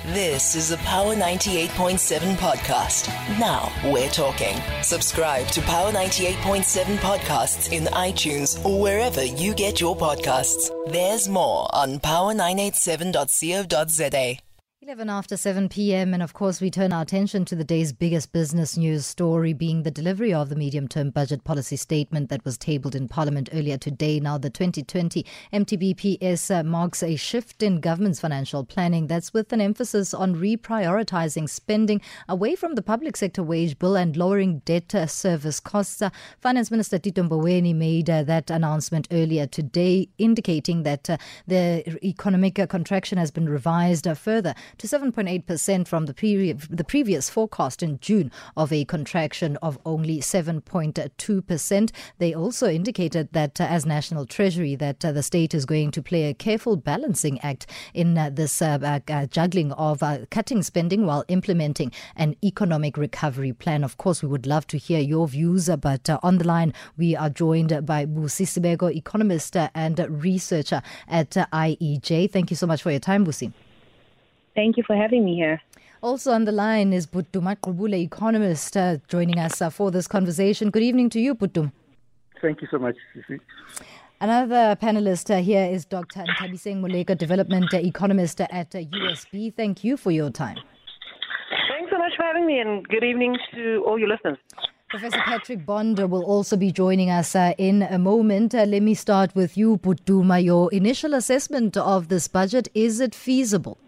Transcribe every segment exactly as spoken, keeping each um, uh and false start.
This is a Power ninety-eight point seven podcast. Now we're talking. Subscribe to Power ninety-eight point seven podcasts in iTunes or wherever you get your podcasts. There's more on power nine eight seven dot co dot za. eleven after seven p.m. and of course we turn our attention to the day's biggest business news story being the delivery of the medium-term budget policy statement that was tabled in Parliament earlier today. Now the twenty twenty M T B P S uh, marks a shift in government's financial planning that's with an emphasis on reprioritising spending away from the public sector wage bill and lowering debt uh, service costs. Uh, Finance Minister Tito Mboweni made uh, that announcement earlier today, indicating that uh, the economic uh, contraction has been revised uh, further to seven point eight percent from the, pre- the previous forecast in June of a contraction of only seven point two percent. They also indicated that uh, as National Treasury that uh, the state is going to play a careful balancing act in uh, this uh, uh, uh, juggling of uh, cutting spending while implementing an economic recovery plan. Of course, we would love to hear your views, uh, but uh, on the line we are joined by Busi Sibeko, economist uh, and researcher at uh, I E J. Thank you so much for your time, Busi. Thank you for having me here. Also on the line is Buttu Maqubule, economist, uh, joining us uh, for this conversation. Good evening to you, Buttu. Thank you so much, Sisi. Another panelist uh, here is Doctor Nthabiseng Moleko, development uh, economist uh, at uh, U S B. Thank you for your time. Thanks so much for having me, and good evening to all your listeners. Professor Patrick Bond will also be joining us uh, in a moment. Uh, let me start with you, Buttu. Your initial assessment of this budget, is it feasible?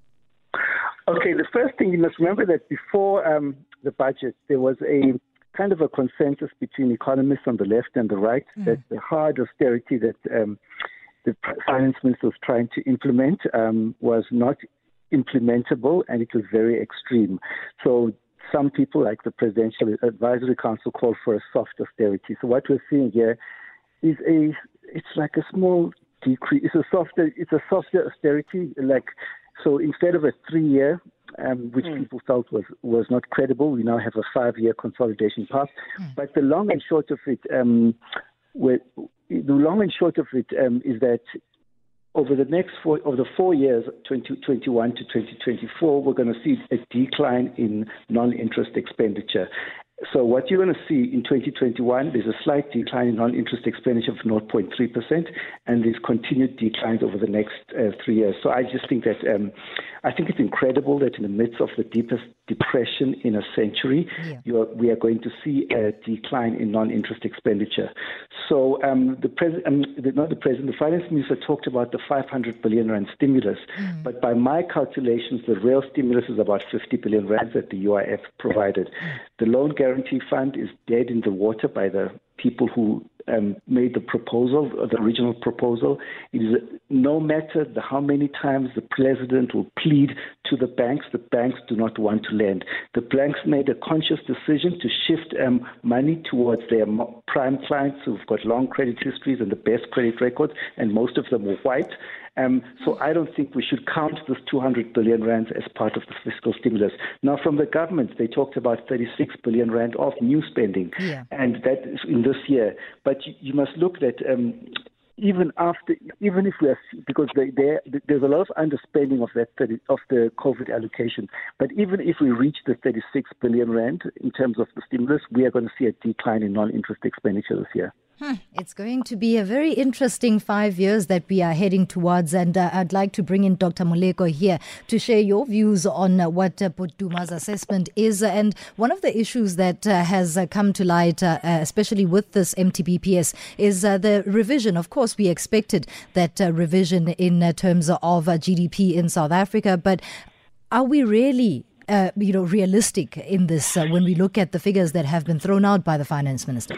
Okay, the first thing you must remember that before um, the budget, there was a kind of a consensus between economists on the left and the right mm. that the hard austerity that um, the finance minister was trying to implement um, was not implementable, and it was very extreme. So some people, like the Presidential Advisory Council, called for a soft austerity. So what we're seeing here is a, it's like a small decrease. It's a softer, it's a softer austerity, like. So instead of a three-year, um, which mm. people felt was, was not credible, we now have a five-year consolidation path. Mm. But the long and short of it, um, the long and short of it um, is that over the next four, over the four years, twenty twenty-one to twenty twenty-four, we're going to see a decline in non-interest expenditure. So what you're going to see in twenty twenty-one, there's a slight decline in non-interest expenditure of zero point three percent, and there's continued declines over the next uh, three years. So I just think that um, I think it's incredible that in the midst of the deepest depression in a century, yeah. you are, we are going to see a decline in non-interest expenditure. So um, the president, um, the, not the president, the finance minister talked about the five hundred billion rand stimulus, mm. but by my calculations, the real stimulus is about fifty billion rand that the U I F provided. Mm. The loan guarantee fund is dead in the water by the people who um, made the proposal, the original proposal. It is no matter the, how many times the president will plead to the banks, the banks do not want to lend. The banks made a conscious decision to shift um, money towards their prime clients who've got long credit histories and the best credit records, and most of them were white. Um, so I don't think we should count this two hundred billion rand as part of the fiscal stimulus. Now, from the government, they talked about thirty-six billion rand of new spending, yeah. and that is in this year. But you, you must look at um, even after, even if we are, because they, they, there's a lot of underspending of that thirty, of the COVID allocation. But even if we reach the thirty-six billion rand in terms of the stimulus, we are going to see a decline in non-interest expenditure this year. Hmm. It's going to be a very interesting five years that we are heading towards, and uh, I'd like to bring in Doctor Moleko here to share your views on uh, what uh, Buttu's assessment is. And one of the issues that uh, has uh, come to light, uh, uh, especially with this M T B P S, is uh, the revision. Of course, we expected that uh, revision in uh, terms of uh, G D P in South Africa, but are we really uh, you know, realistic in this uh, when we look at the figures that have been thrown out by the Finance Minister?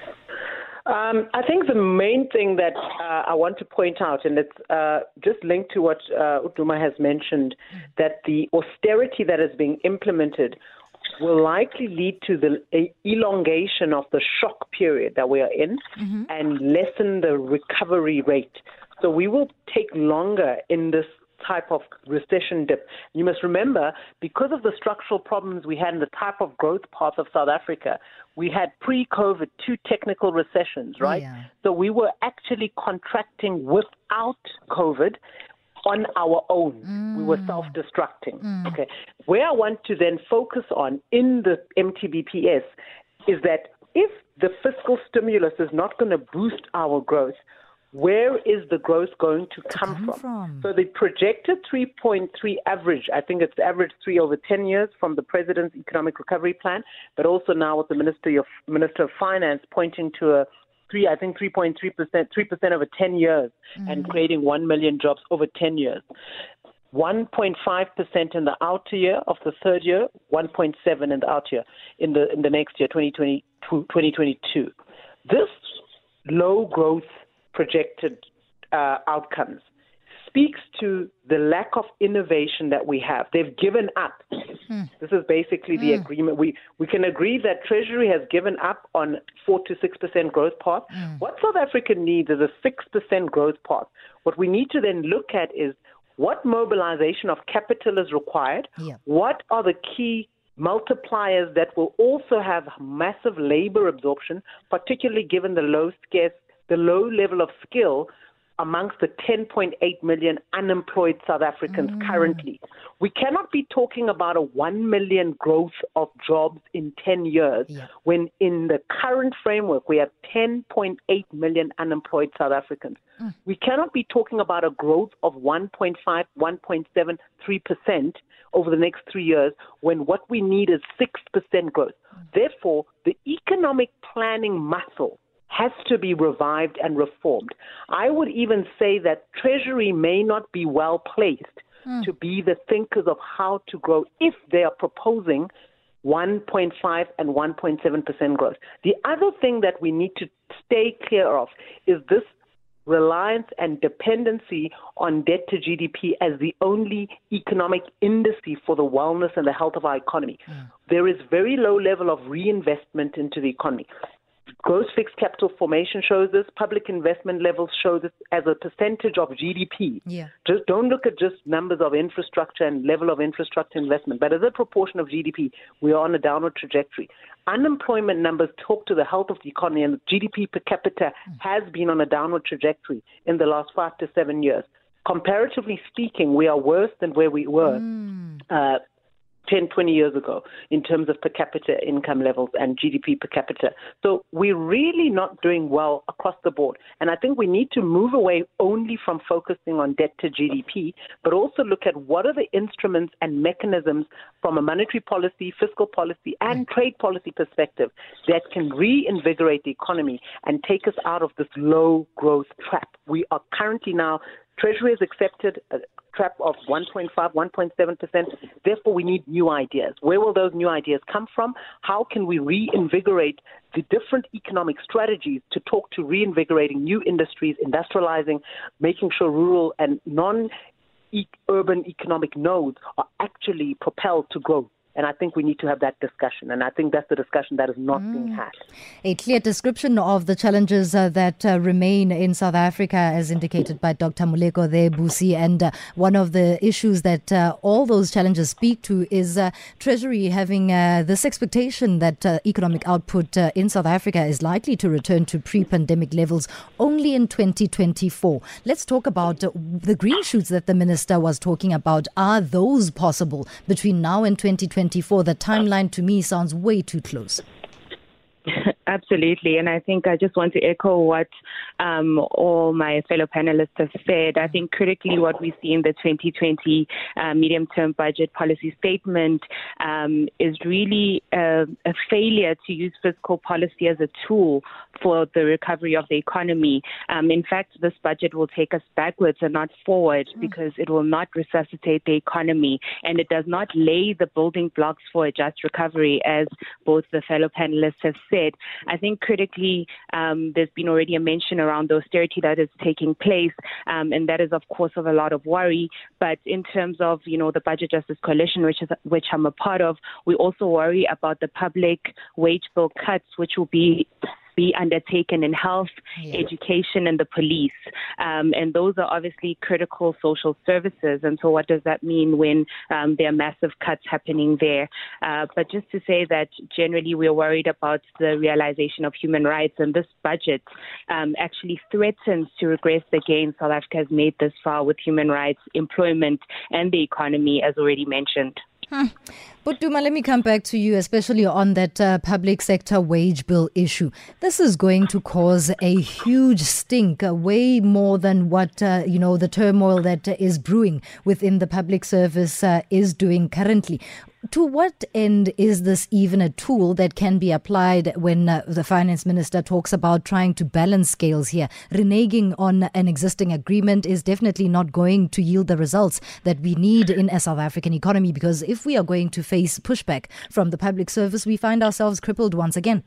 Um, I think the main thing that uh, I want to point out, and it's uh, just linked to what uh, Uduma has mentioned, that the austerity that is being implemented will likely lead to the a elongation of the shock period that we are in mm-hmm. and lessen the recovery rate. So we will take longer in this type of recession dip. You must remember, because of the structural problems we had in the type of growth path of South Africa, we had pre-COVID two technical recessions, right? Yeah. So we were actually contracting without COVID. on our own. Mm. We were self-destructing. Mm. Okay. Where I want to then focus on in the M T B P S is that if the fiscal stimulus is not going to boost our growth, where is the growth going to come, come from? from? So the projected three point three average, I think it's average three over ten years from the President's Economic Recovery Plan, but also now with the Ministry of Minister of Finance pointing to a three, I think three point three percent, three percent over ten years mm. and creating one million jobs over ten years. one point five percent in the outer year of the third year, one point seven in the outer year in the in the next year, twenty twenty-two, twenty twenty-two. This low growth projected uh, outcomes speaks to the lack of innovation that we have. They've given up. Mm. This is basically the mm. agreement. We we can agree that Treasury has given up on four to six percent growth path. Mm. What South Africa needs is a six percent growth path. What we need to then look at is what mobilization of capital is required. Yeah. What are the key multipliers that will also have massive labor absorption, particularly given the low scarce the low level of skill amongst the ten point eight million unemployed South Africans mm. currently. We cannot be talking about a one million growth of jobs in ten years yeah. when in the current framework we have ten point eight million unemployed South Africans. Mm. We cannot be talking about a growth of one point five, one point seven, three percent over the next three years when what we need is six percent growth. Mm. Therefore, the economic planning muscle has to be revived and reformed. I would even say that Treasury may not be well placed mm. to be the thinkers of how to grow if they are proposing one point five and one point seven percent growth. The other thing that we need to stay clear of is this reliance and dependency on debt to G D P as the only economic indice for the wellness and the health of our economy. Mm. There is very low level of reinvestment into the economy. Gross fixed capital formation shows this. Public investment levels show this as a percentage of G D P. Yeah. Just don't look at just numbers of infrastructure and level of infrastructure investment, but as a proportion of G D P, we are on a downward trajectory. Unemployment numbers talk to the health of the economy, and G D P per capita mm. has been on a downward trajectory in the last five to seven years. Comparatively speaking, we are worse than where we were mm. uh, ten, twenty years ago in terms of per capita income levels and G D P per capita. So we're really not doing well across the board. And I think we need to move away only from focusing on debt to G D P, but also look at what are the instruments and mechanisms from a monetary policy, fiscal policy, and trade policy perspective that can reinvigorate the economy and take us out of this low growth trap. We are currently now, Treasury has accepted a trap of one point five, one point seven percent. Therefore, we need new ideas. Where will those new ideas come from? How can we reinvigorate the different economic strategies to talk to reinvigorating new industries, industrializing, making sure rural and non-urban economic nodes are actually propelled to growth? And I think we need to have that discussion. And I think that's the discussion that is not mm. being had. A clear description of the challenges uh, that uh, remain in South Africa, as indicated by Doctor Moleko there, Busi. And uh, one of the issues that uh, all those challenges speak to is uh, Treasury having uh, this expectation that uh, economic output uh, in South Africa is likely to return to pre-pandemic levels only in twenty twenty-four. Let's talk about uh, the green shoots that the minister was talking about. Are those possible between now and twenty twenty-four? The timeline to me sounds way too close. Absolutely. And I think I just want to echo what um, all my fellow panelists have said. I think critically what we see in the twenty twenty uh, medium-term budget policy statement um, is really a, a failure to use fiscal policy as a tool for the recovery of the economy. Um, in fact, this budget will take us backwards and not forward because it will not resuscitate the economy, and it does not lay the building blocks for a just recovery, as both the fellow panelists have said. I think critically, um, there's been already a mention around the austerity that is taking place, um, and that is, of course, of a lot of worry. But in terms of, you know, the Budget Justice Coalition, which is which I'm a part of, we also worry about the public wage bill cuts, which will be be undertaken in health, yeah. education, and the police. Um, and those are obviously critical social services. And so what does that mean when um, there are massive cuts happening there? Uh, but just to say that generally we're worried about the realization of human rights, and this budget um, actually threatens to regress the gains South Africa has made this far with human rights, employment, and the economy, as already mentioned. Hmm. But Duma, let me come back to you, especially on that uh, public sector wage bill issue. This is going to cause a huge stink, uh, way more than what, uh, you know, the turmoil that uh, is brewing within the public service uh, is doing currently. To what end is this even a tool that can be applied when uh, the finance minister talks about trying to balance scales here? Reneging on an existing agreement is definitely not going to yield the results that we need in a South African economy, because if we are going to face pushback from the public service, we find ourselves crippled once again.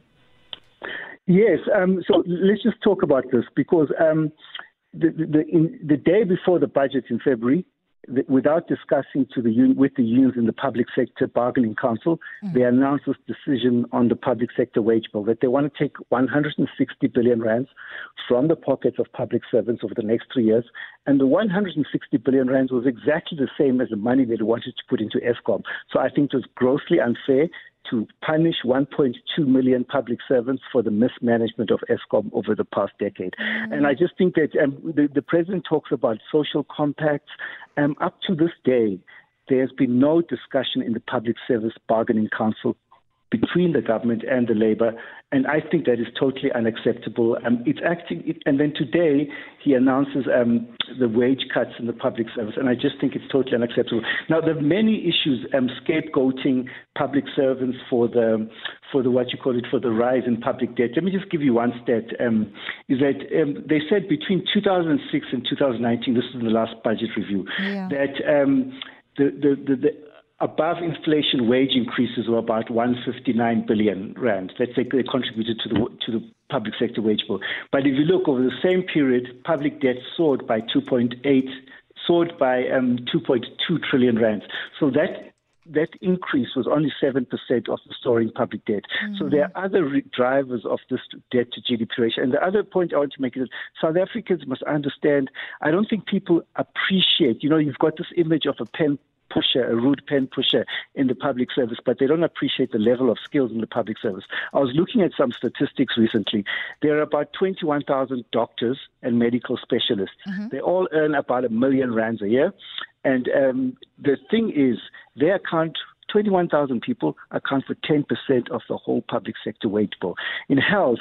Yes, um, so let's just talk about this, because um, the, the, in, the day before the budget in February, without discussing to the un- with the unions in the Public Sector Bargaining Council, mm. they announced this decision on the public sector wage bill, that they want to take one hundred sixty billion rands from the pockets of public servants over the next three years. And the one hundred sixty billion rands was exactly the same as the money they wanted to put into Eskom. So I think it was grossly unfair to punish one point two million public servants for the mismanagement of Eskom over the past decade. Mm. And I just think that um, the, the president talks about social compacts. Um, up to this day, there has been no discussion in the Public Service Bargaining Council between the government and the Labour, and I think that is totally unacceptable. Um, it's acting, it, and then today he announces um, the wage cuts in the public service, and I just think it's totally unacceptable. Now, there are many issues, um, scapegoating public servants for the for the what you call it for the rise in public debt. Let me just give you one stat. Um, is that um, they said between two thousand six and two thousand nineteen, this is the last budget review, yeah. that um, the the the, the above inflation wage increases were about one hundred fifty-nine billion rand. That's they, they contributed to the to the public sector wage bill. But if you look over the same period, public debt soared by two point eight, soared by um, two point two trillion rand. So that that increase was only seven percent of the soaring public debt. Mm-hmm. So there are other re- drivers of this debt to G D P ratio. And the other point I want to make is South Africans must understand, I don't think people appreciate, you know, you've got this image of a pen pusher, a rude pen pusher in the public service, but they don't appreciate the level of skills in the public service. I was looking at some statistics recently. There are about twenty-one thousand doctors and medical specialists. Mm-hmm. They all earn about a million rands a year. And um, the thing is, they account, twenty-one thousand people account for ten percent of the whole public sector wage bill. In health,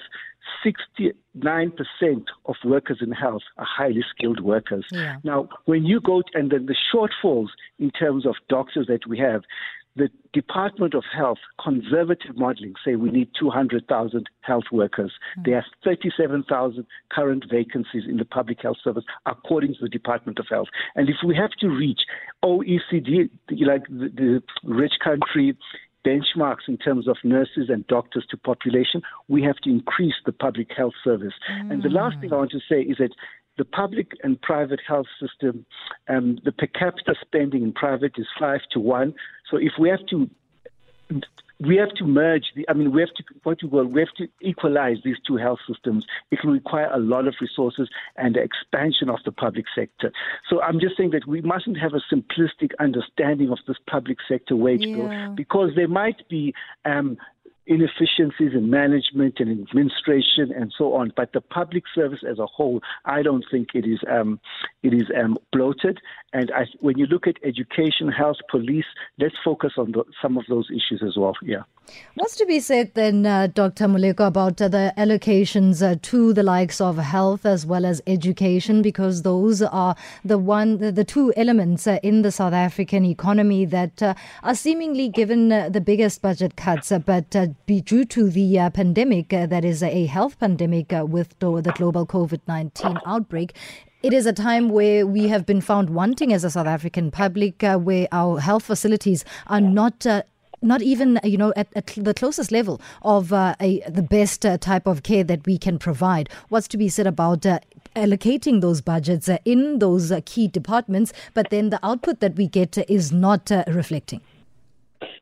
sixty-nine percent of workers in health are highly skilled workers. Yeah. Now, when you go, to, and then the shortfalls in terms of doctors that we have, the Department of Health, conservative modeling, say we need two hundred thousand health workers. Mm. There are thirty-seven thousand current vacancies in the public health service, according to the Department of Health. And if we have to reach O E C D, like the, the rich country benchmarks in terms of nurses and doctors to population, we have to increase the public health service. Mm. And the last thing I want to say is that the public and private health system, um, the per capita spending in private is five to one. So if we have to, we have to merge the, I mean, we have to, what we, we have to equalize these two health systems. It will require a lot of resources and the expansion of the public sector. So I'm just saying that we mustn't have a simplistic understanding of this public sector wage yeah. bill, because there might be um, inefficiencies in management and administration and so on. But the public service as a whole, I don't think it is um, it is um, bloated. And I, when you look at education, health, police, let's focus on the, some of those issues as well. Yeah. What's to be said then, uh, Doctor Moleko, about uh, the allocations uh, to the likes of health as well as education, because those are the one, the, the two elements uh, in the South African economy that uh, are seemingly given uh, the biggest budget cuts, uh, but uh, be due to the uh, pandemic, uh, that is a health pandemic uh, with the, the global COVID nineteen outbreak. It is a time where we have been found wanting as a South African public, uh, where our health facilities are not uh, not even, you know, at, at the closest level of uh, a, the best uh, type of care that we can provide. What's to be said about uh, allocating those budgets uh, in those uh, key departments, but then the output that we get uh, is not uh, reflecting?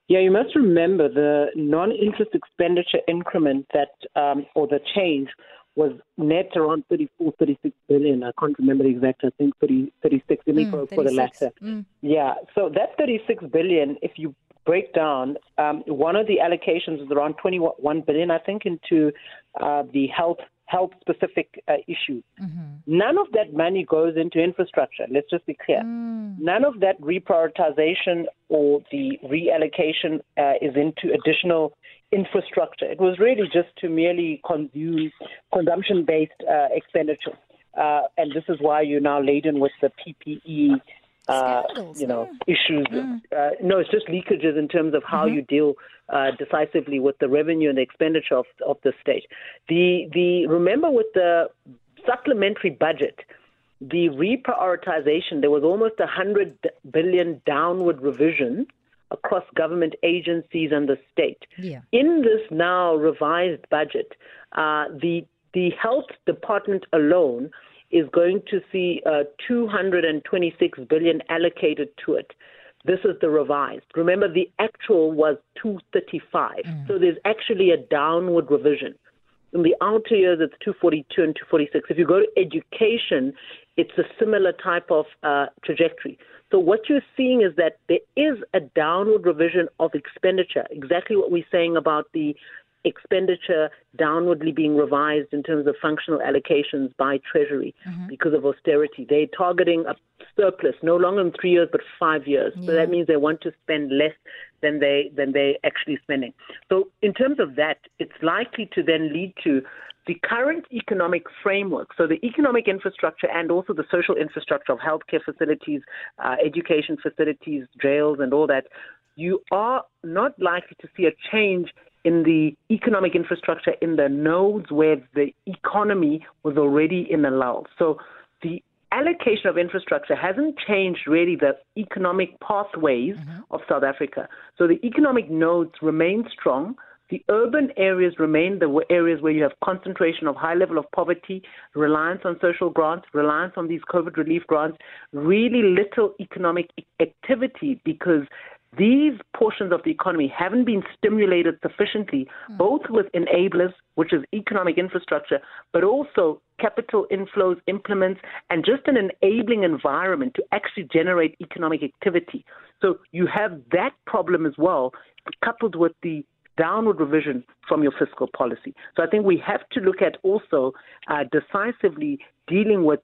Yeah, you must remember the non-interest expenditure increment that, um, or the change, was net around thirty-four, thirty-six billion. I can't remember the exact, I think thirty, thirty-six. Let me Mm, go for the latter. Mm. Yeah, so that thirty-six billion, if you break down, um, one of the allocations is around twenty-one billion, I think, into uh, the health health specific uh, issues. Mm-hmm. None of that money goes into infrastructure. Let's just be clear. Mm. None of that reprioritization or the reallocation uh, is into additional infrastructure. It was really just to merely consume consumption-based uh, expenditure. Uh, and this is why you're now laden with the P P E Uh, you know, mm. issues. Mm. Uh, no, it's just leakages in terms of how mm-hmm. you deal uh, decisively with the revenue and the expenditure of, of the state. The the remember with the supplementary budget, the reprioritization, there was almost a hundred billion downward revision across government agencies and the state. Yeah. In this now revised budget, uh, the the health department alone is going to see uh, two hundred twenty-six billion dollars allocated to it. This is the revised. Remember, the actual was two hundred thirty-five. Mm. So there's actually a downward revision. In the outer years, it's two hundred forty-two and two hundred forty-six. If you go to education, it's a similar type of uh, trajectory. So what you're seeing is that there is a downward revision of expenditure, exactly what we're saying about the expenditure downwardly being revised in terms of functional allocations by Treasury mm-hmm. because of austerity. They're targeting a surplus, no longer in three years, but five years. Yeah. So that means they want to spend less than they than they're actually spending. So in terms of that, it's likely to then lead to the current economic framework, so the economic infrastructure and also the social infrastructure of healthcare facilities, uh, education facilities, jails, and all that, you are not likely to see a change in the economic infrastructure in the nodes where the economy was already in a lull. So the allocation of infrastructure hasn't changed really the economic pathways mm-hmm. of South Africa. So the economic nodes remain strong. The urban areas remain the areas where you have concentration of high level of poverty, reliance on social grants, reliance on these COVID relief grants, really little economic activity because these portions of the economy haven't been stimulated sufficiently, mm. both with enablers, which is economic infrastructure, but also capital inflows, implements, and just an enabling environment to actually generate economic activity. So you have that problem as well, coupled with the downward revision from your fiscal policy. So I think we have to look at also uh, decisively dealing with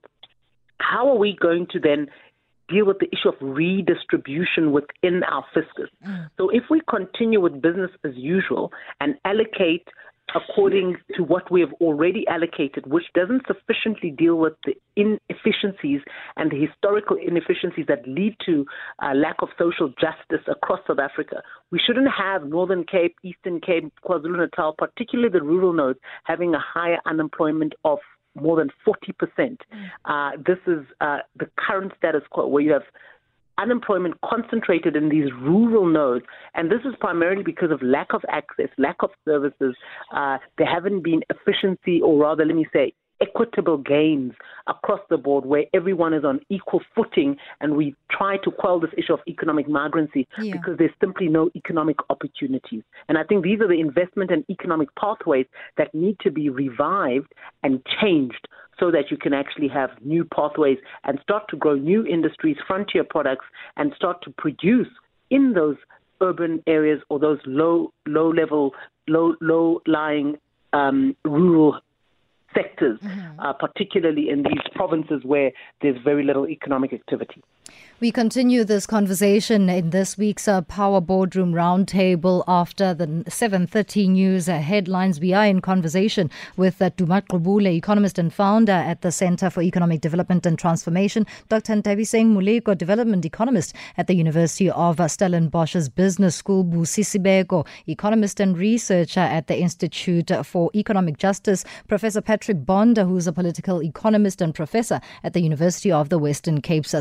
how are we going to then deal with the issue of redistribution within our fiscus. Mm. So if we continue with business as usual and allocate according to what we have already allocated, which doesn't sufficiently deal with the inefficiencies and the historical inefficiencies that lead to uh, lack of social justice across South Africa. We shouldn't have Northern Cape, Eastern Cape, KwaZulu-Natal, particularly the rural nodes, having a higher unemployment of more than forty percent. Uh, this is uh, the current status quo, where you have unemployment concentrated in these rural nodes, and this is primarily because of lack of access, lack of services. Uh, there haven't been efficiency, or rather, let me say, equitable gains across the board where everyone is on equal footing, and we try to quell this issue of economic migrancy yeah. because there's simply no economic opportunities. And I think these are the investment and economic pathways that need to be revived and changed so that you can actually have new pathways and start to grow new industries, frontier products, and start to produce in those urban areas or those low, low-level, low, low-lying um, rural sectors, mm-hmm. uh, particularly in these provinces where there's very little economic activity. We continue this conversation in this week's uh, Power Boardroom Roundtable after the seven thirty news uh, headlines. We are in conversation with uh, Duma Gqubule, economist and founder at the Center for Economic Development and Transformation, Doctor Ntabiseng Moleko, development economist at the University of uh, Stellenbosch's Business School, Busisi Beko, economist and researcher at the Institute for Economic Justice, Professor Patrick Bonda, who's a political economist and professor at the University of the Western Cape's uh, School of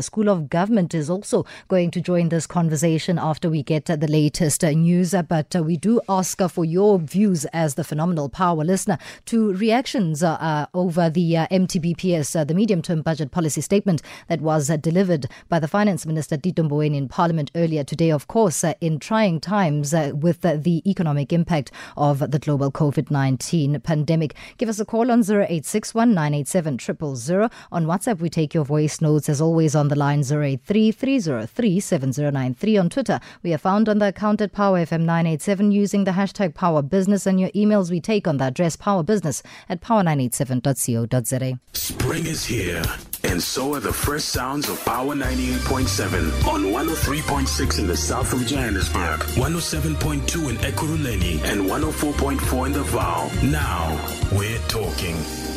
government is also going to join this conversation after we get uh, the latest uh, news. Uh, but uh, we do ask uh, for your views as the Phenomenal Power listener to reactions uh, uh, over the uh, M T B P S, uh, the medium-term budget policy statement that was uh, delivered by the Finance Minister Tito Mboweni in Parliament earlier today, of course, uh, in trying times uh, with uh, the economic impact of the global COVID nineteen pandemic. Give us a call on zero eight six one, nine eight seven, zero zero zero. On WhatsApp, we take your voice notes as always on the line zero eight three, three zero three, seven zero nine three. On Twitter, we are found on the account at Power F M nine eight seven using the hashtag Power Business, and your emails we take on the address powerbusiness at power nine eight seven dot co dot za. Spring is here, and so are the first sounds of Power ninety-eight point seven on one oh three point six in the south of Johannesburg, one oh seven point two in Ekurhuleni, and one oh four point four in the Vaal. Now we're talking.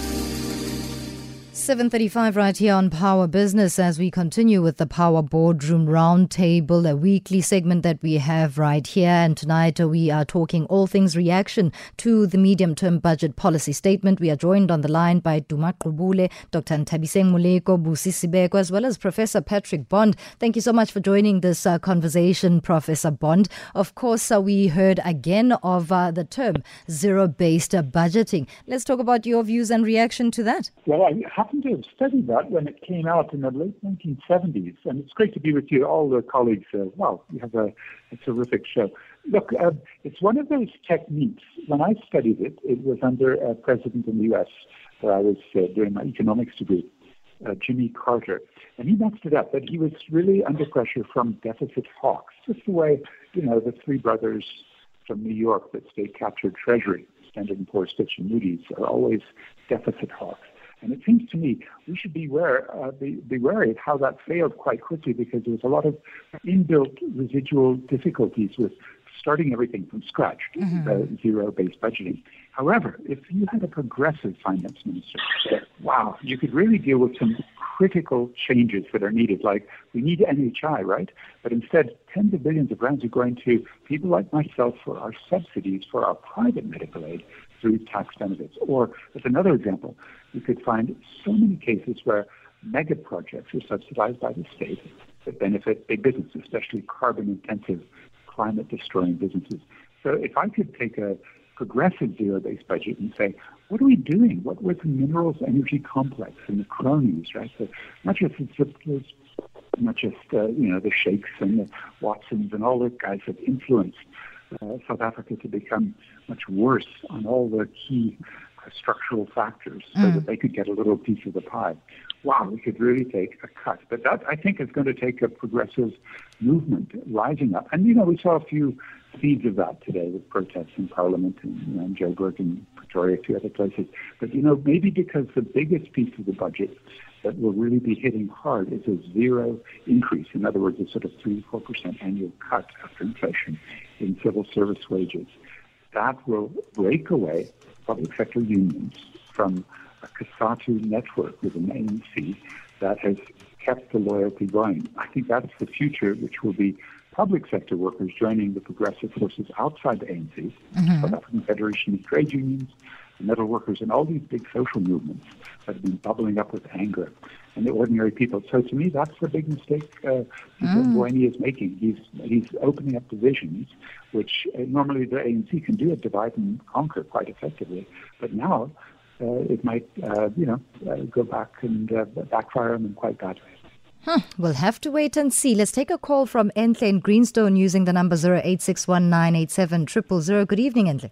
seven thirty-five right here on Power Business as we continue with the Power Boardroom Roundtable, a weekly segment that we have right here. And tonight uh, we are talking all things reaction to the medium-term budget policy statement. We are joined on the line by Duma Qubule, Doctor Nthabiseng Moleko, Busi Sibeko, as well as Professor Patrick Bond. Thank you so much for joining this uh, conversation, Professor Bond. Of course, uh, we heard again of uh, the term zero-based uh, budgeting. Let's talk about your views and reaction to that. Well, I happen to have studied that when it came out in the late nineteen seventies, and it's great to be with you, all the colleagues. Uh, wow, you have a, a terrific show. Look, uh, it's one of those techniques. When I studied it, it was under a president in the U S where I was uh, doing my economics degree, uh, Jimmy Carter, and he messed it up. But he was really under pressure from deficit hawks, just the way, you know, the three brothers from New York that state captured Treasury, Standard and Poor's, Fitch, and Moody's, are always deficit hawks. And it seems to me we should be, aware, uh, be, be wary of how that failed quite quickly, because there was a lot of inbuilt residual difficulties with starting everything from scratch, mm-hmm. uh, zero-based budgeting. However, if you had a progressive finance minister, wow, you could really deal with some critical changes that are needed, like we need N H I, right? But instead, tens of billions of rands are going to people like myself for our subsidies for our private medical aid through tax benefits. Or, as another example, you could find so many cases where mega projects are subsidized by the state that benefit big businesses, especially carbon-intensive, climate-destroying businesses. So if I could take a progressive zero-based budget and say, what are we doing? What was the minerals energy complex and the cronies, right? So not just the Ziplers, not just, uh, you know, the Sheikhs and the Watsons and all those guys that influenced uh, South Africa to become much worse on all the key uh, structural factors so mm. that they could get a little piece of the pie. Wow, we could really take a cut. But that, I think, is going to take a progressive movement rising up. And, you know, we saw a few seeds of that today with protests in Parliament and, you know, in Joburg and Pretoria, a few other places. But, you know, maybe because the biggest piece of the budget that will really be hitting hard is a zero increase. In other words, a sort of three to four percent annual cut after inflation in civil service wages. That will break away public sector unions from a COSATU network with an A N C that has kept the loyalty going. I think that's the future, which will be public sector workers joining the progressive forces outside the A N C, mm-hmm. South African Federation of Trade Unions, the metal workers, and all these big social movements that have been bubbling up with anger, and the ordinary people. So to me, that's the big mistake uh, mm. Mboweni is making. He's he's opening up divisions, which uh, normally the A N C can do it, divide and conquer quite effectively. But now uh, it might, uh, you know, uh, go back and uh, backfire him in quite bad ways. Huh. We'll have to wait and see. Let's take a call from Entle in Greenstone using the number zero eight six one, nine eight seven, zero zero zero. Good evening, Entle.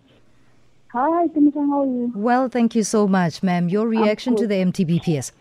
Hi, Timothy, how are you? Well, thank you so much, ma'am. Your reaction to the M T B P S?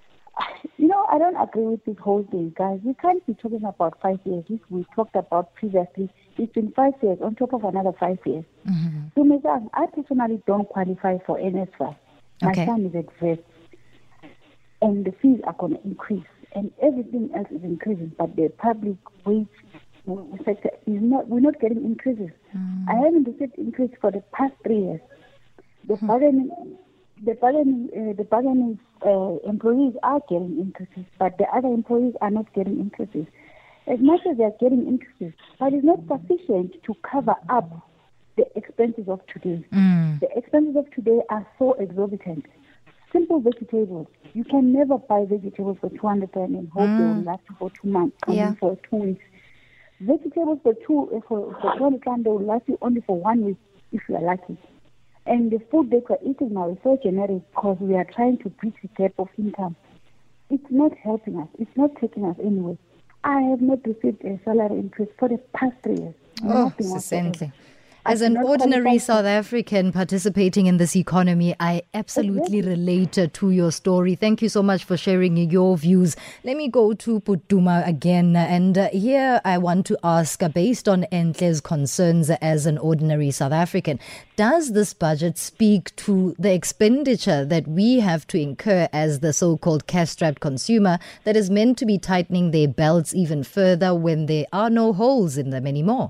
You know, I don't agree with this whole thing, guys. We can't be talking about five years. This we talked about previously. It's been five years on top of another five years. Mm-hmm. So, Mister I personally don't qualify for N S F A S. My okay. son is at VET, and the fees are going to increase, and everything else is increasing, but the public wage sector is not. We're not getting increases. Mm. I haven't received increase for the past three years. The hmm. bargaining, the bargaining, uh, the bargaining uh, employees are getting increases, but the other employees are not getting increases. As much as they are getting increases, but it's not sufficient to cover up the expenses of today. Mm. The expenses of today are so exorbitant. Simple vegetables. You can never buy vegetables for two hundred rand and hope mm. they will last you for two months, I yeah. mean for two weeks. Vegetables for two for, for two hundred rand, they will last you only for one week if you are lucky. And the food that we're eating now is so generic because we are trying to bridge the gap of income. It's not helping us. It's not taking us anywhere. I have not received a salary increase for the past three years. Oh, essentially. As an ordinary South African participating in this economy, I absolutely relate to your story. Thank you so much for sharing your views. Let me go to Putuma again. And uh, here I want to ask, uh, based on Entle's concerns as an ordinary South African, does this budget speak to the expenditure that we have to incur as the so-called cash-strapped consumer that is meant to be tightening their belts even further when there are no holes in them anymore?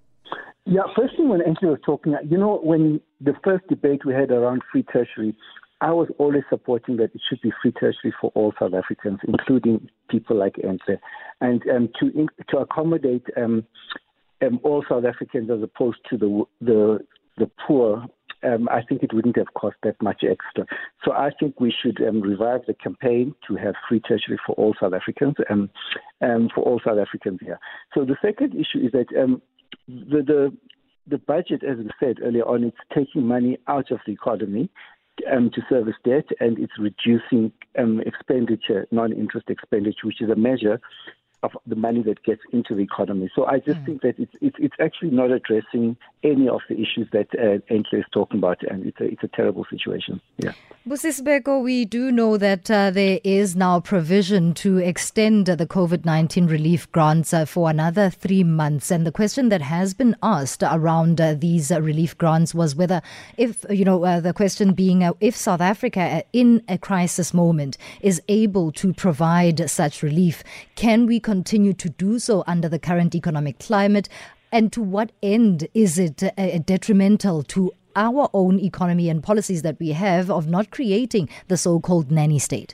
Yeah, first thing when Entle was talking, you know, when the first debate we had around free tertiary, I was always supporting that it should be free tertiary for all South Africans, including people like Entle, and um, to to accommodate um, um, all South Africans as opposed to the the the poor. Um, I think it wouldn't have cost that much extra. So I think we should um, revive the campaign to have free tertiary for all South Africans, um, um, for all South Africans here. So the second issue is that um, The, the the budget, as we said earlier on, it's taking money out of the economy um, to service debt, and it's reducing um, expenditure, non-interest expenditure, which is a measure of the money that gets into the economy. So I just mm. think that it's, it's it's actually not addressing any of the issues that uh, Entle is talking about, and it's a, it's a terrible situation. Yeah. Busisibeko, we do know that uh, there is now provision to extend uh, the COVID nineteen relief grants uh, for another three months. And the question that has been asked around uh, these uh, relief grants was whether, if, you know, uh, the question being uh, if South Africa uh, in a crisis moment is able to provide such relief, can we continue to do so under the current economic climate? And to what end is it uh, detrimental to our own economy and policies that we have of not creating the so-called nanny state?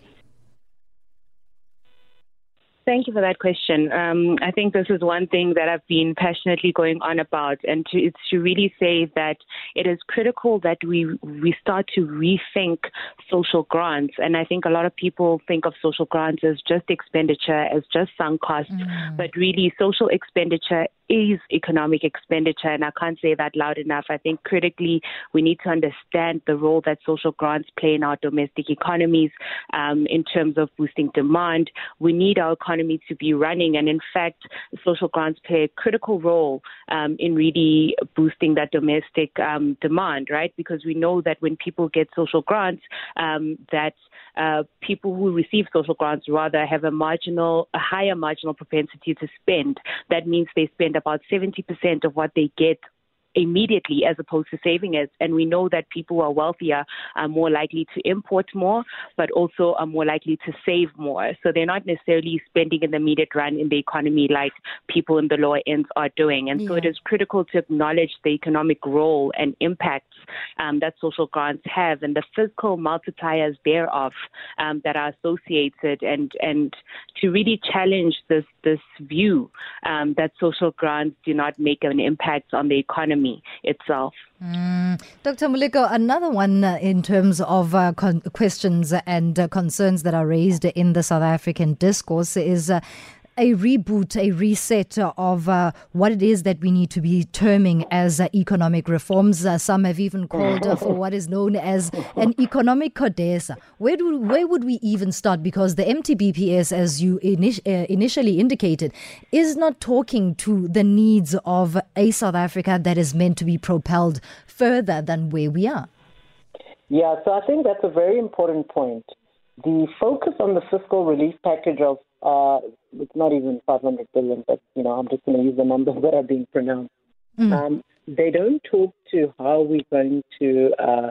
Thank you for that question. Um, I think this is one thing that I've been passionately going on about, and to, it's to really say that it is critical that we we start to rethink social grants. And I think a lot of people think of social grants as just expenditure, as just sunk costs, mm. but really social expenditure is economic expenditure, and I can't say that loud enough. I think critically we need to understand the role that social grants play in our domestic economies um, in terms of boosting demand. We need our economy to be running, and in fact, social grants play a critical role um, in really boosting that domestic um, demand, right? Because we know that when people get social grants, um, that uh, people who receive social grants rather have a marginal, a higher marginal propensity to spend. That means they spend about seventy percent of what they get immediately as opposed to saving it. And we know that people who are wealthier are more likely to import more, but also are more likely to save more. So they're not necessarily spending in the immediate run in the economy like people in the lower ends are doing. And yeah. so it is critical to acknowledge the economic role and impacts um, that social grants have and the fiscal multipliers thereof um, that are associated, and, and to really challenge this, this view um, that social grants do not make an impact on the economy itself. Mm. Doctor Moleko, another one uh, in terms of uh, con- questions and uh, concerns that are raised in the South African discourse is uh, a reboot, a reset of uh, what it is that we need to be terming as uh, economic reforms. Uh, some have even called uh, for what is known as an economic CODESA. Where do where would we even start? Because the M T B P S, as you init- uh, initially indicated, is not talking to the needs of a South Africa that is meant to be propelled further than where we are. Yeah, so I think that's a very important point. The focus on the fiscal relief package of Uh, it's not even five hundred billion, but, you know, I'm just going to use the numbers that are being pronounced. Mm. Um, they don't talk to how we're going to uh,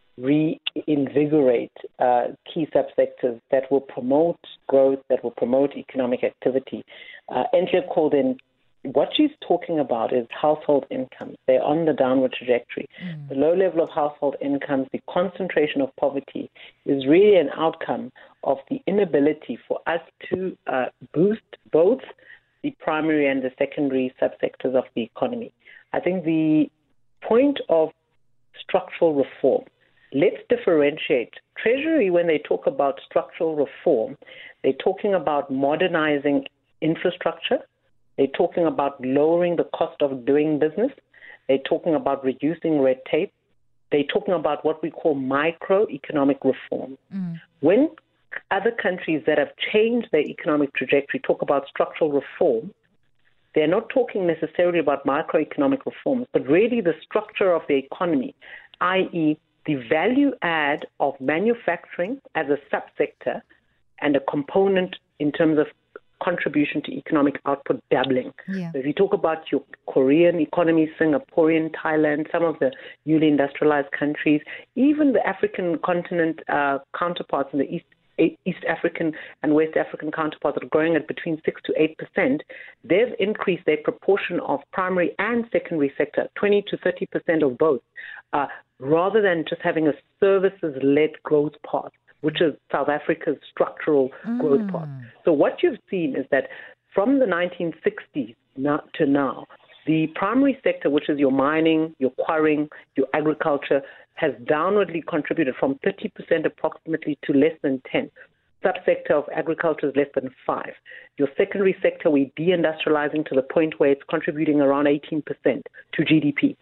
reinvigorate uh, key subsectors that will promote growth, that will promote economic activity. Uh, Entle called in, what she's talking about is household incomes. They're on the downward trajectory. Mm. The low level of household incomes, the concentration of poverty is really an outcome of the inability for us to uh, boost both the primary and the secondary subsectors of the economy. I think the point of structural reform let's differentiate. Treasury, when they talk about structural reform, they're talking about modernizing infrastructure. They're talking about lowering the cost of doing business. They're talking about reducing red tape. They're talking about what we call microeconomic reform. Mm. When other countries that have changed their economic trajectory talk about structural reform, they're not talking necessarily about microeconomic reforms, but really the structure of the economy, that is the value add of manufacturing as a subsector and a component in terms of contribution to economic output doubling. Yeah. So if you talk about your Korean economy, Singaporean, Thailand, some of the newly industrialized countries, even the African continent uh, counterparts in the East East African and West African counterparts that are growing at between six to eight percent, they've increased their proportion of primary and secondary sector, twenty to thirty percent of both, uh, rather than just having a services-led growth path, which is South Africa's structural mm. growth path. So what you've seen is that from the nineteen sixties now to now, the primary sector, which is your mining, your quarrying, your agriculture, has downwardly contributed from thirty percent approximately to less than ten. Subsector of agriculture is less than five. Your secondary sector, we're deindustrializing to the point where it's contributing around eighteen percent to G D P.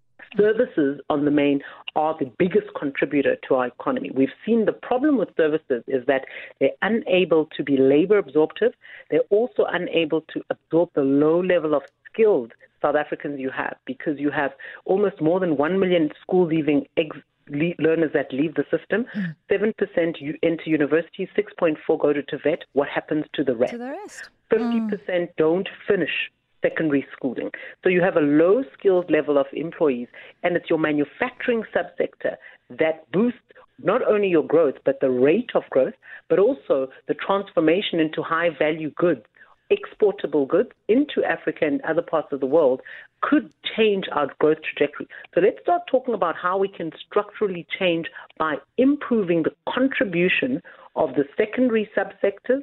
Services on the main are the biggest contributor to our economy. We've seen the problem with services is that they're unable to be labor absorptive. They're also unable to absorb the low level of skilled South Africans you have, because you have almost more than one million school-leaving ex- le- learners that leave the system. Mm. seven percent u- enter university, six point four go to TVET. What happens to the rest? To the rest. fifty percent mm. don't finish secondary schooling. So you have a low skilled level of employees, and it's your manufacturing subsector that boosts not only your growth, but the rate of growth, but also the transformation into high-value goods, exportable goods into Africa and other parts of the world could change our growth trajectory. So let's start talking about how we can structurally change by improving the contribution of the secondary subsectors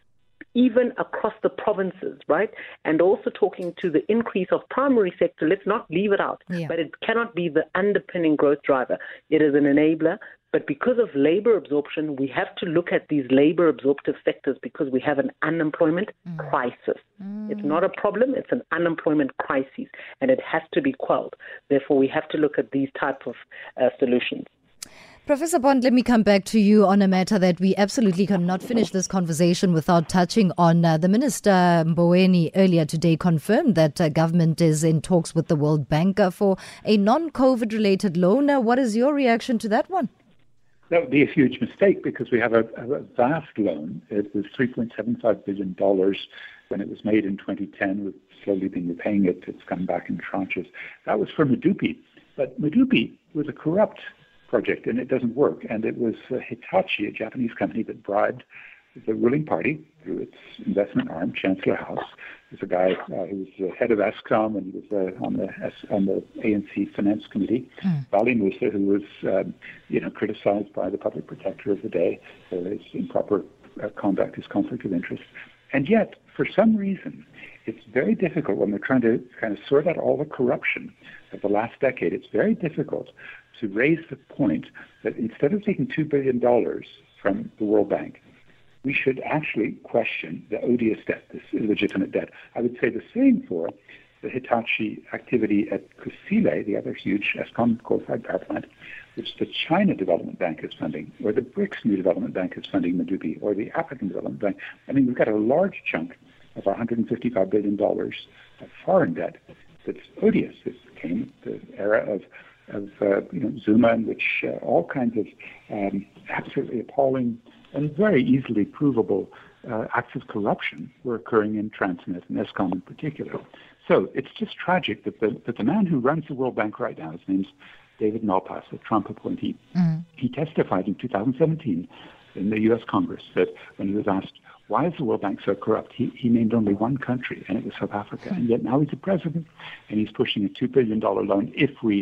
even across the provinces, right? And also talking to the increase of primary sector. Let's not leave it out, yeah. but it cannot be the underpinning growth driver. It is an enabler. But because of labor absorption, we have to look at these labor absorptive sectors because we have an unemployment mm. crisis. Mm. It's not a problem, it's an unemployment crisis, and it has to be quelled. Therefore, we have to look at these type of uh, solutions. Professor Bond, let me come back to you on a matter that we absolutely cannot finish this conversation without touching on. Uh, the Minister Mboweni earlier today confirmed that uh, government is in talks with the World Bank uh, for a non-COVID related loan. Uh, what is your reaction to that one? That would be a huge mistake because we have a, a vast loan. It was three point seven five billion dollars when it was made in twenty ten. We've slowly been repaying it. It's come back in tranches. That was for Medupi. But Medupi was a corrupt project and it doesn't work. And it was uh, Hitachi, a Japanese company that bribed the ruling party through its investment arm, Chancellor House. There's a guy uh, who was the head of Eskom and he was uh, on the on the A N C Finance Committee, mm. Bali Musa, who was um, you know criticized by the public protector of the day for his improper uh, conduct, his conflict of interest. And yet, for some reason, it's very difficult when we're trying to kind of sort out all the corruption of the last decade. It's very difficult to raise the point that instead of taking two billion dollars from the World Bank, we should actually question the odious debt, this illegitimate debt. I would say the same for the Hitachi activity at Kusile, the other huge Eskom coal-fired power plant, which the China Development Bank is funding, or the BRICS New Development Bank is funding Medupi, or the African Development Bank. I mean, we've got a large chunk of one hundred fifty-five billion dollars of foreign debt that's odious. It came the era of of uh, you know Zuma, in which uh, all kinds of um, absolutely appalling and very easily provable uh, acts of corruption were occurring in Transnet and Eskom in particular. So it's just tragic that the that the man who runs the World Bank right now, his name's David Malpass, a Trump appointee, mm. he testified in two thousand seventeen in the U S Congress that when he was asked, why is the World Bank so corrupt? He, he named only one country, and it was South Africa. And yet now he's the president, and he's pushing a two billion dollars loan if we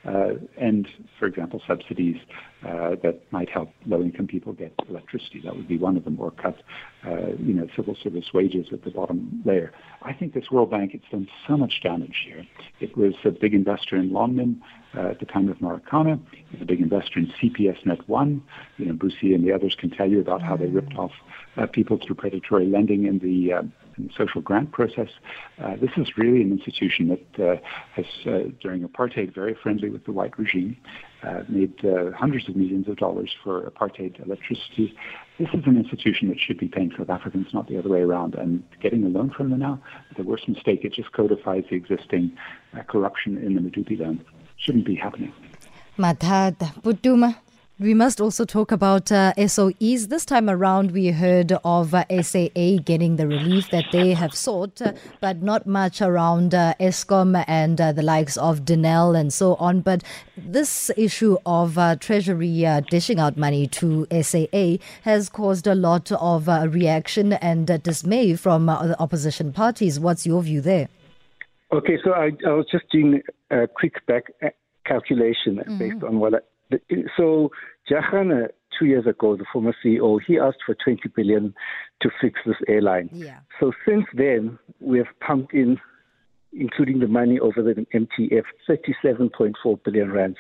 uh, and, for example, subsidies uh, that might help low-income people get electricity. That would be one of them, or cut, uh, you know, civil service wages at the bottom layer. I think this World Bank, it's done so much damage here. It was a big investor in Lonmin uh, at the time of Marikana. It was a big investor in C P S Net one. You know, Busi and the others can tell you about how they ripped off uh, people through predatory lending in the uh, in the social grant process. Uh, this is really an institution that uh, has, uh, during apartheid, very friendly with the white regime, uh, made uh, hundreds of millions of dollars for apartheid electricity. This is an institution that should be paying South Africans, not the other way around. And getting a loan from them now, the worst mistake, it just codifies the existing uh, corruption in the Medupi loan. Shouldn't be happening. Mathada Putuma. We must also talk about uh, S O Es. This time around, we heard of uh, S A A getting the relief that they have sought, uh, but not much around uh, Eskom and uh, the likes of Denel and so on. But this issue of uh, Treasury uh, dishing out money to S A A has caused a lot of uh, reaction and uh, dismay from uh, the opposition parties. What's your view there? Okay, so I, I was just doing a quick back calculation mm-hmm. based on what I... So Jahan, uh, two years ago, the former C E O, he asked for twenty billion dollars to fix this airline. Yeah. So since then, we have pumped in, including the money over the M T F, thirty-seven point four billion rands.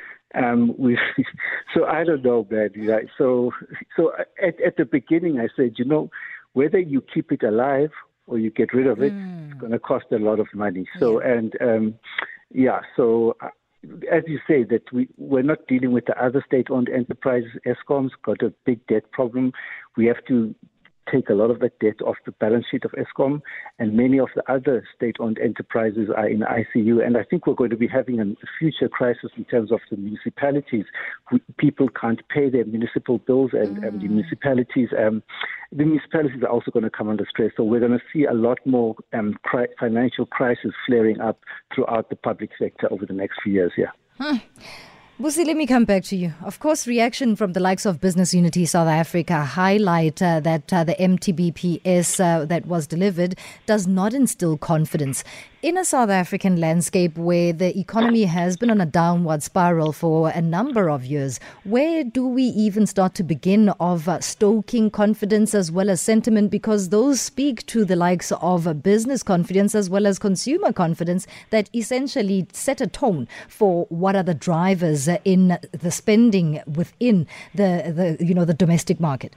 Um, we, so I don't know, man. Right? So, so at, at the beginning, I said, you know, whether you keep it alive or you get rid of it, mm. it's going to cost a lot of money. So, yeah. and um, yeah, so. Uh, As you say, that we, we're not dealing with the other state-owned enterprises. Eskom's got a big debt problem. We have to take a lot of that debt off the balance sheet of Eskom, and many of the other state-owned enterprises are in I C U. And I think we're going to be having a future crisis in terms of the municipalities. We, people can't pay their municipal bills, and, mm. and the municipalities, um, the municipalities are also going to come under stress. So we're going to see a lot more um, cri- financial crisis flaring up throughout the public sector over the next few years. Yeah. Huh. Busi, let me come back to you. Of course, reaction from the likes of Business Unity South Africa highlight uh, that uh, the M T B P S uh, that was delivered does not instill confidence. In a South African landscape where the economy has been on a downward spiral for a number of years, where do we even start to begin of uh, stoking confidence as well as sentiment? Because those speak to the likes of uh, business confidence as well as consumer confidence that essentially set a tone for what are the drivers uh, in the spending within the, the you know the domestic market.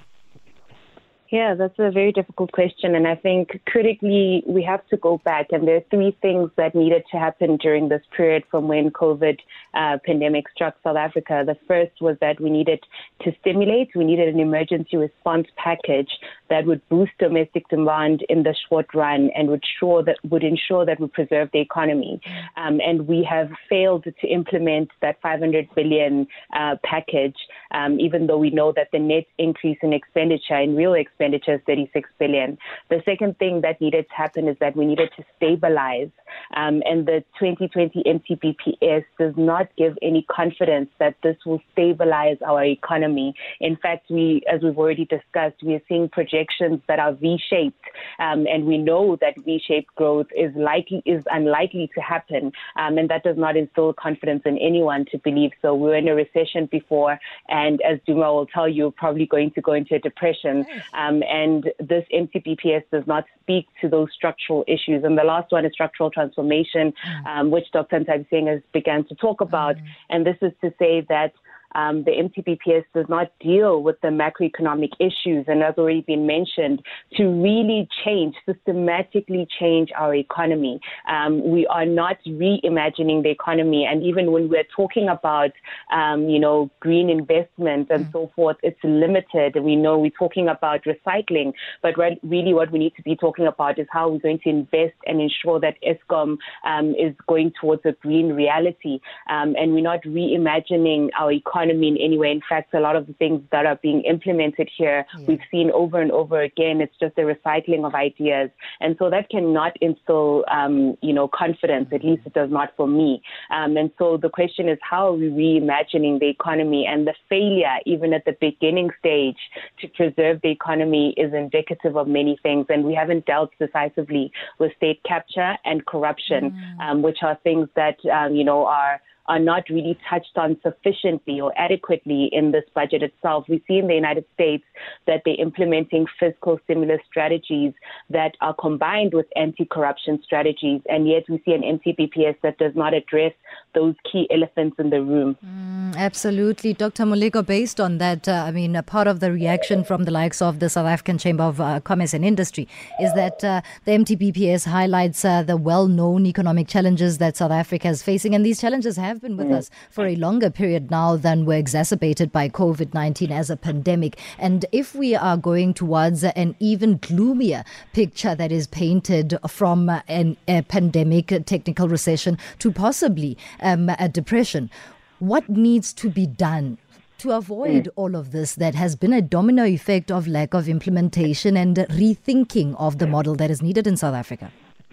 Yeah, that's a very difficult question. And I think critically, we have to go back. And there are three things that needed to happen during this period from when COVID uh, pandemic struck South Africa. The first was that we needed to stimulate. We needed an emergency response package that would boost domestic demand in the short run and would, sure that, would ensure that we preserve the economy. Um, and we have failed to implement that five hundred billion dollars uh, package, um, even though we know that the net increase in expenditure, in real expenditure, expenditure is thirty-six billion dollars. The second thing that needed to happen is that we needed to stabilize. Um, and the twenty twenty M T B P S does not give any confidence that this will stabilize our economy. In fact, we, as we've already discussed, we are seeing projections that are V-shaped, um, and we know that V-shaped growth is likely is unlikely to happen, um, and that does not instill confidence in anyone to believe so. We were in a recession before, and as Duma will tell you, probably going to go into a depression. Um, and this M T B P S does not speak to those structural issues. And the last one is structural transformation, um, which Doctor Ntabiseng has begun to talk about. Mm. And this is to say that Um, the M T B P S does not deal with the macroeconomic issues, and has already been mentioned, to really change, systematically change our economy. Um, we are not reimagining the economy, and even when we're talking about, um, you know, green investment and mm. so forth, it's limited. We know we're talking about recycling, but re- really what we need to be talking about is how we're going to invest and ensure that Eskom um, is going towards a green reality, um, and we're not reimagining our economy economy in any way. In fact, a lot of the things that are being implemented here, yeah. we've seen over and over again, it's just a recycling of ideas. And so that cannot instill, um, you know, confidence, at least it does not for me. Um, and so the question is, how are we reimagining the economy? And the failure, even at the beginning stage, to preserve the economy is indicative of many things. And we haven't dealt decisively with state capture and corruption, mm. um, which are things that, um, you know, are are not really touched on sufficiently or adequately in this budget itself. We see in the United States that they're implementing fiscal stimulus strategies that are combined with anti-corruption strategies, and yet we see an M T B P S that does not address those key elephants in the room. Mm, absolutely. Doctor Moleko, based on that, uh, I mean, a part of the reaction from the likes of the South African Chamber of uh, Commerce and Industry is that uh, the M T B P S highlights uh, the well-known economic challenges that South Africa is facing, and these challenges have been with mm. us for a longer period now than were exacerbated by COVID nineteen as a pandemic. And if we are going towards an even gloomier picture that is painted from uh, an, a pandemic, a technical recession, to possibly um, a depression, what needs to be done to avoid mm. all of this that has been a domino effect of lack of implementation and rethinking of the model that is needed in South Africa?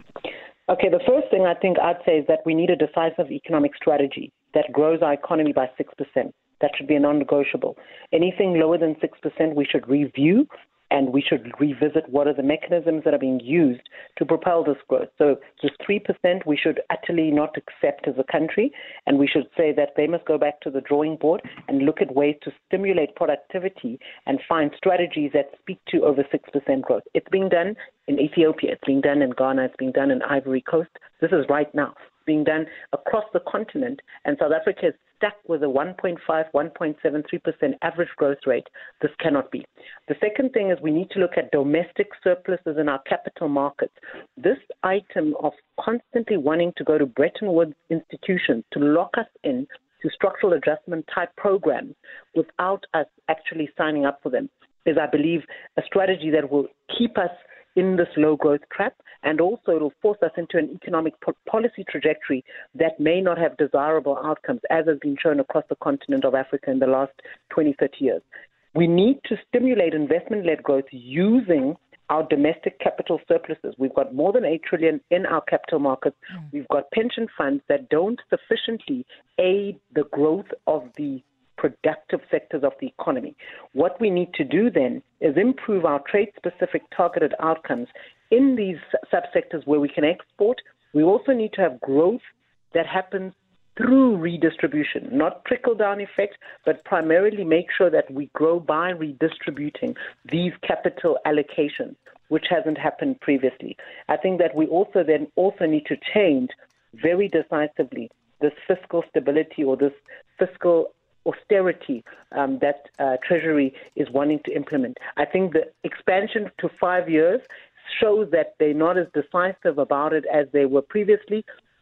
Okay, the first thing I think I'd say is that we need a decisive economic strategy that grows our economy by six percent. That should be a non-negotiable. Anything lower than six percent we should review, and we should revisit what are the mechanisms that are being used to propel this growth. So just three percent we should utterly not accept as a country, and we should say that they must go back to the drawing board and look at ways to stimulate productivity and find strategies that speak to over six percent growth. It's being done in Ethiopia, it's being done in Ghana, it's being done in Ivory Coast. This is right now. It's being done across the continent, and South Africa is stuck with a one point five, one point seven three percent average growth rate. This cannot be. The second thing is we need to look at domestic surpluses in our capital markets. This item of constantly wanting to go to Bretton Woods institutions to lock us in to structural adjustment type programs without us actually signing up for them is, I believe, a strategy that will keep us in this low growth trap, and also it will force us into an economic po- policy trajectory that may not have desirable outcomes, as has been shown across the continent of Africa in the last twenty, thirty years. We need to stimulate investment-led growth using our domestic capital surpluses. We've got more than eight trillion dollars in our capital markets. Mm. We've got pension funds that don't sufficiently aid the growth of the productive sectors of the economy. What we need to do then is improve our trade-specific targeted outcomes in these subsectors where we can export. We also need to have growth that happens through redistribution, not trickle-down effect, but primarily make sure that we grow by redistributing these capital allocations, which hasn't happened previously. I think that we also then also need to change very decisively this fiscal stability or this fiscal austerity um, that uh, Treasury is wanting to implement. I think the expansion to five years shows that they're not as decisive about it as they were previously.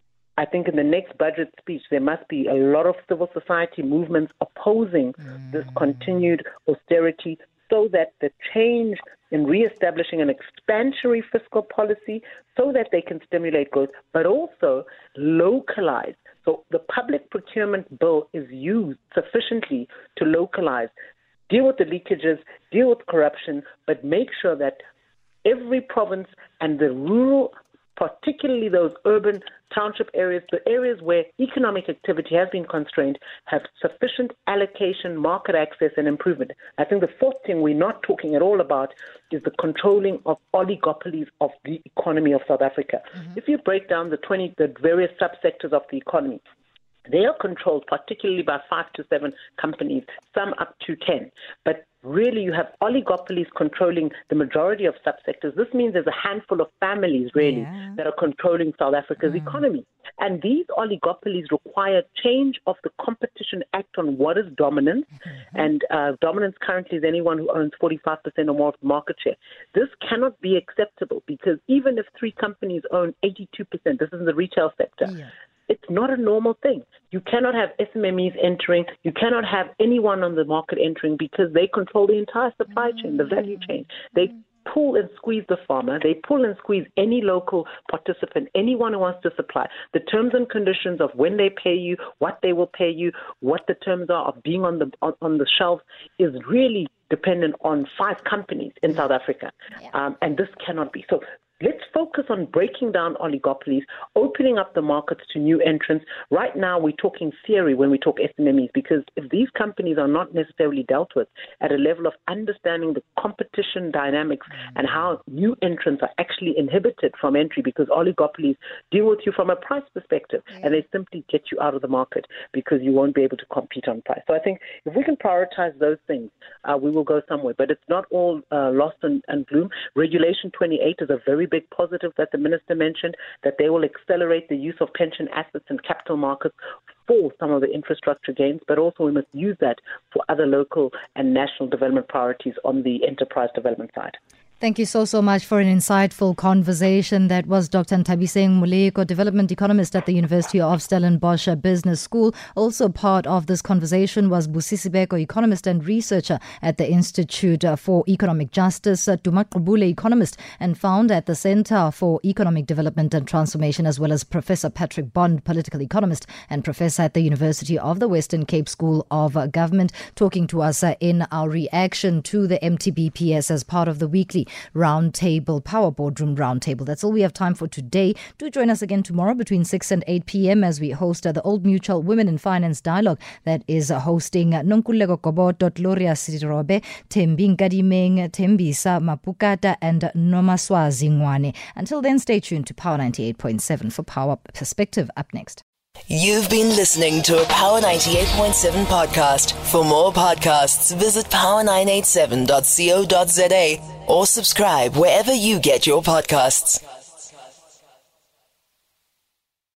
I think in the next budget speech, there must be a lot of civil society movements opposing mm. this continued austerity so that the change in reestablishing an expansionary fiscal policy so that they can stimulate growth, but also localize. So the public procurement bill is used sufficiently to localize, deal with the leakages, deal with corruption, but make sure that every province and the rural, particularly those urban township areas, the areas where economic activity has been constrained, have sufficient allocation, market access, and improvement. I think the fourth thing we're not talking at all about is the controlling of oligopolies of the economy of South Africa. Mm-hmm. If you break down the twenty, the various subsectors of the economy, they are controlled particularly by five to seven companies, some up to ten. But really, you have oligopolies controlling the majority of subsectors. This means there's a handful of families, really, yeah. that are controlling South Africa's mm. economy. And these oligopolies require change of the Competition Act on what is dominance. Mm-hmm. And uh, dominance currently is anyone who owns forty-five percent or more of the market share. This cannot be acceptable because even if three companies own eighty-two percent, this is in the retail sector, yeah. it's not a normal thing. You cannot have S M Es entering. You cannot have anyone on the market entering because they control the entire supply chain, the value chain. They pull and squeeze the farmer. They pull and squeeze any local participant, anyone who wants to supply. The terms and conditions of when they pay you, what they will pay you, what the terms are of being on the on, on the shelf is really dependent on five companies in South Africa. Yeah. Um, and this cannot be. So let's focus on breaking down oligopolies, opening up the markets to new entrants. Right now, we're talking theory when we talk S M Es, because if these companies are not necessarily dealt with at a level of understanding the competition dynamics and how new entrants are actually inhibited from entry, because oligopolies deal with you from a price perspective, yeah. and they simply get you out of the market because you won't be able to compete on price. So I think if we can prioritize those things, uh, we will go somewhere. But it's not all uh, lost and, and gloom. Regulation twenty-eight is a very big positive that the minister mentioned, that they will accelerate the use of pension assets and capital markets for some of the infrastructure gains, but also we must use that for other local and national development priorities on the enterprise development side. Thank you so, so much for an insightful conversation. That was Doctor Nthabiseng Moleko, development economist at the University of Stellenbosch Business School. Also part of this conversation was Busisi Beko, economist and researcher at the Institute for Economic Justice, Duma Qubule, economist and founder at the Center for Economic Development and Transformation, as well as Professor Patrick Bond, political economist and professor at the University of the Western Cape School of Government, talking to us in our reaction to the M T B P S as part of the weekly Roundtable, Power Boardroom Roundtable. That's all we have time for today. Do join us again tomorrow between six and eight p.m. as we host uh, the Old Mutual Women in Finance Dialogue that is uh, hosting uh, Nonkululeko Gobodo, Gloria Sirobe, Thembi Nkadimeng, Thembisa Mapukata and Nomaswazi Ngwane. Until then, stay tuned to Power ninety-eight point seven for Power Perspective. Up next. You've been listening to a Power ninety-eight point seven podcast. For more podcasts, visit power nine eight seven dot co dot za or subscribe wherever you get your podcasts.